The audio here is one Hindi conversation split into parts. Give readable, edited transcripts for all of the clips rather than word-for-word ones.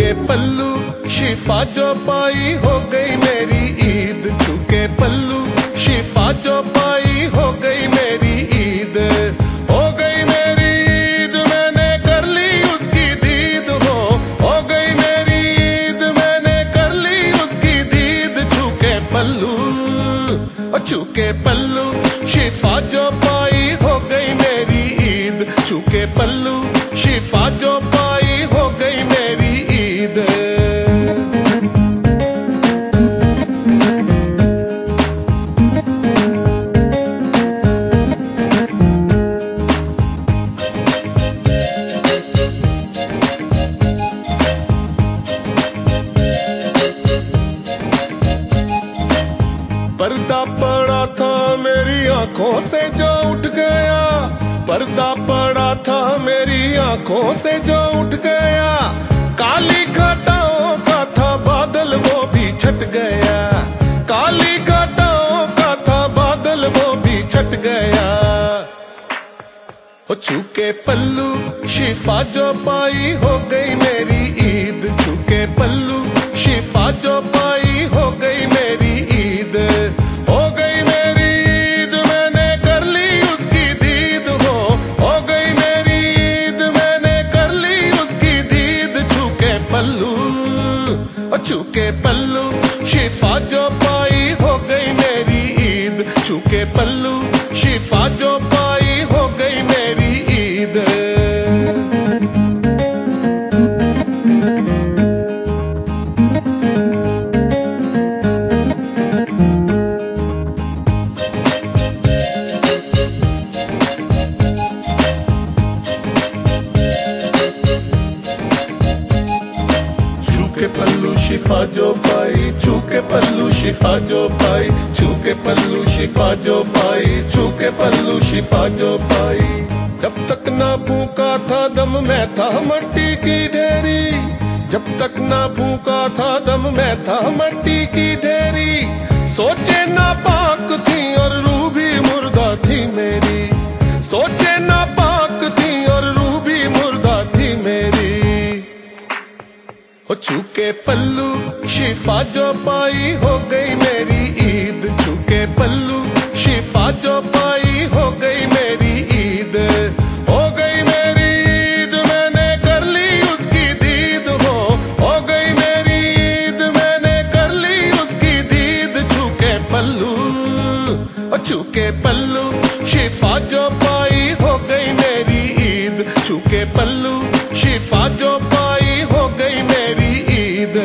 छूके पल्लू शिफा जो पाई हो गई मेरी ईद। छूके पल्लू शिफा जो पाई हो गई मेरी ईद। हो गई मेरी ईद मैंने कर ली उसकी दीद। हो गई मेरी ईद मैंने कर ली उसकी दीद। छूके पल्लू छूके पल्लू शिफा जो पाई हो गई मेरी ईद। छूके पल्लू शिफा जो पाई हो गई मेरी ईद। पर्दा पड़ा था मेरी आंखों से जो उठ गया। पर्दा पड़ा था मेरी आंखों से जो उठ गया। काली घटाओं का था बादल वो भी छट गया। काली घटाओं का था बादल वो भी छट गया। छूके पल्लू शिफा जो पाई हो गई मेरी ईद। छूके पल्लू शिफा जो पाई हो गई मेरी ईद। हो गई मेरी ईद मैंने कर ली उसकी दीद। हो गई मेरी ईद मैंने कर ली उसकी दीद। छूके पल्लू छूके पल्लू शिफा जो पाई हो गई मेरी ईद। छूके पल्लू शिफा जो पाई हो गई मेरी ईद। छूके पल्लू शिफा जो पाई। छूके पल्लू शिफा जो पाई। छूके पल्लू शिफा जो पाई। छूके पल्लू शिफा जो पाई। जब तक ना फूका था दम मैं था मट्टी की ढेरी। जब तक ना फूका था दम मैं था मट्टी की ढेरी। सोचे ना पाक थी और रूह भी मुर्दा थी मेरी। सोचे ना पाक थी और रूह भी मुर्दा थी मेरी। छूके पल्लू शिफा जो पाई हो गई मेरी ईद। छूके पल्लू शिफा जो पाई हो गई मेरी ईद। हो गई मेरी ईद मैंने कर ली उसकी दीद। हो गई मेरी ईद मैंने कर ली उसकी दीद। छूके पल्लू छूके पल्लू शिफा जो पाई हो गई मेरी ईद। छूके पल्लू शिफा जो पाई हो गई मेरी ईद।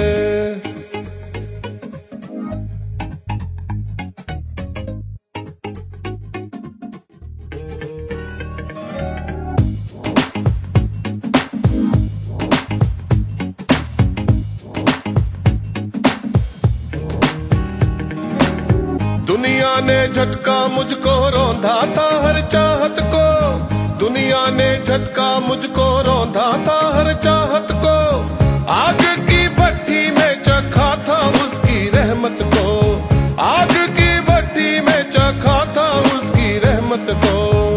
दुनिया ने झटका मुझको रौंधा था हर चाहत को। दुनिया ने झटका मुझको रौंधा था हर चाहत को। आग की भट्टी में चखा था उसकी रहमत को। आग की भट्टी में चखा था उसकी रहमत को।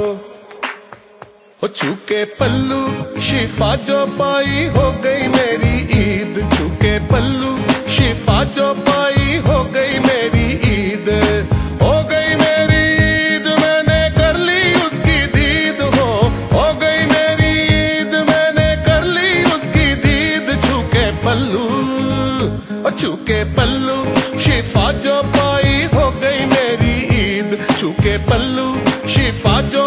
छूके पल्लू शिफा जो पाई हो गई मेरी ईद। छूके पल्लू शिफा जो पाई हो गई मेरी ईद। हो गई मेरी ईद मैंने कर ली उसकी दीद। हो गई मेरी ईद मैंने कर ली उसकी दीद। छूके पल्लू छूके पल्लू शिफा जो पाई हो गई मेरी ईद। छूके पल्लू शिफा जो